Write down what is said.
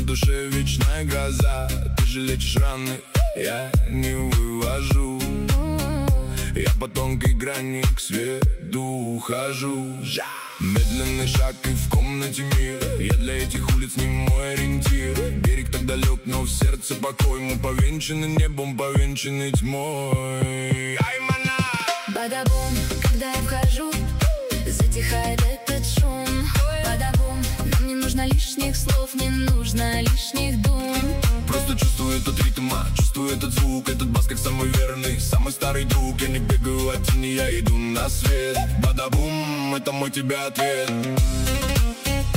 душе вечная гроза. Ты же лечишь раны, я не вывожу. Я по тонкой грани к свету ухожу. Медленный шаг и в комнате мир. Я для этих улиц не мой ориентир. Берег так далек, но в сердце покой. Мы повенчаны небом, повенчаны тьмой. Аймана! Бадабум, когда я вхожу, затихает этот шум. Бадабум, нам не нужно лишних слов, не нужно лишних дум. Просто чувствую этот ритм, чувствую этот звук. Этот бас как самый верный, самый старый друг. Я не бегаю от тени, я иду на свет. Бадабум, это мой тебе ответ.